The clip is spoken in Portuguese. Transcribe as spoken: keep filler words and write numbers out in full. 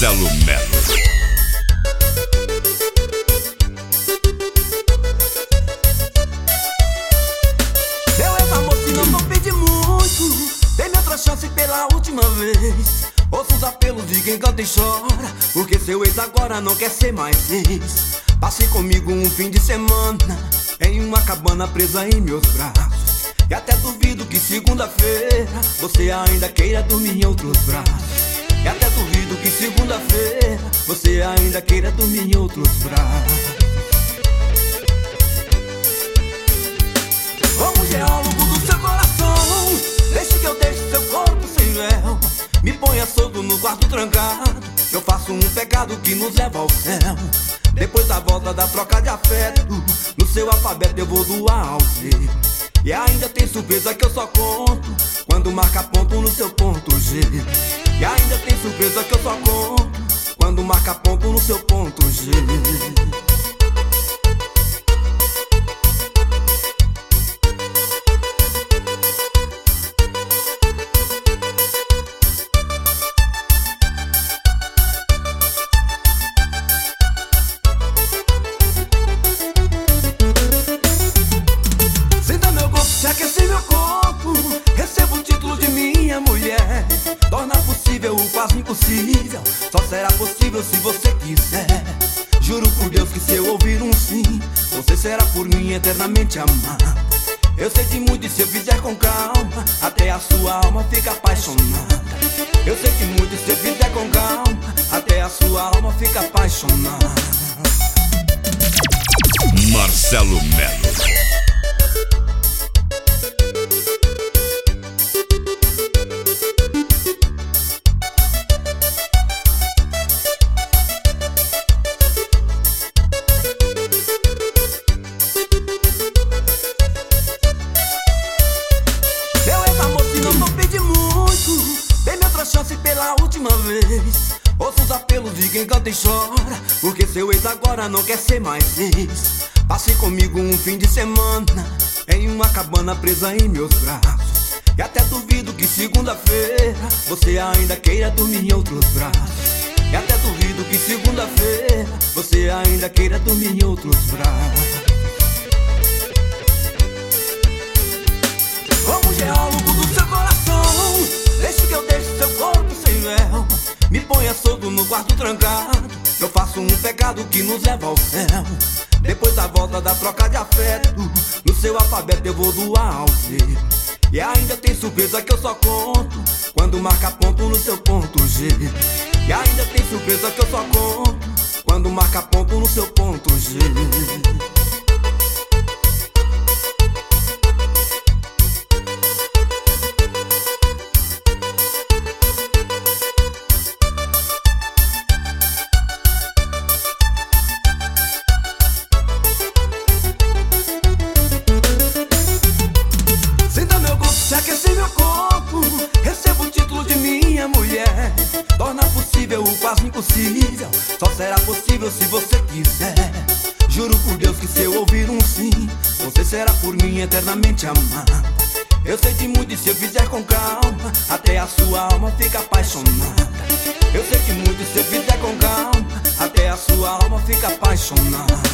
Marcelo Melo. Meu ex-amor, se não vou pedir muito, dê-me outra chance pela última vez. Ouça os apelos de quem canta e chora, porque seu ex agora não quer ser mais ex. Passe comigo um fim de semana em uma cabana presa em meus braços. E até duvido que segunda-feira você ainda queira dormir em outros braços. E até duvido que segunda-feira você ainda queira dormir em outros braços. Como geólogo do seu coração, deixe que eu deixe seu corpo sem véu. Me ponha solto no quarto trancado, eu faço um pecado que nos leva ao céu. Depois da volta da troca de afeto, no seu alfabeto eu vou do A ao Z. E ainda tem surpresa que eu só conto quando marca ponto no seu ponto G. E ainda tem surpresa que eu só conto quando marca ponto no seu ponto G. Aqueci meu corpo, recebo o título de minha mulher. Torna possível o quase impossível, só será possível se você quiser. Juro por Deus que se eu ouvir um sim, você será por mim eternamente amada. Eu sei de muito e se eu fizer com calma, até a sua alma fica apaixonada. Eu sei de muito e se eu fizer com calma, até a sua alma fica apaixonada. Marcelo Melo. Chance pela última vez. Ouça os apelos de quem canta e chora, porque seu ex agora não quer ser mais ex. Passe comigo um fim de semana em uma cabana presa em meus braços. E até duvido que segunda-feira você ainda queira dormir em outros braços. E até duvido que segunda-feira você ainda queira dormir em outros braços. Como geólogo do seu coração, deixe que eu deixe seu corpo sem véu. Me ponha solto no quarto trancado, eu faço um pecado que nos leva ao céu. Depois da volta da troca de afeto, no seu alfabeto eu vou do A ao Z. E ainda tem surpresa que eu só conto quando marca ponto no seu ponto G. E ainda tem surpresa que eu só conto quando marca ponto no seu ponto G. Aqueci meu corpo, recebo o título de minha mulher. Torna possível o quase impossível, só será possível se você quiser. Juro por Deus que se eu ouvir um sim, você será por mim eternamente amada. Eu sei de muito e se eu fizer com calma, até a sua alma fica apaixonada. Eu sei de muito e se eu fizer com calma, até a sua alma fica apaixonada.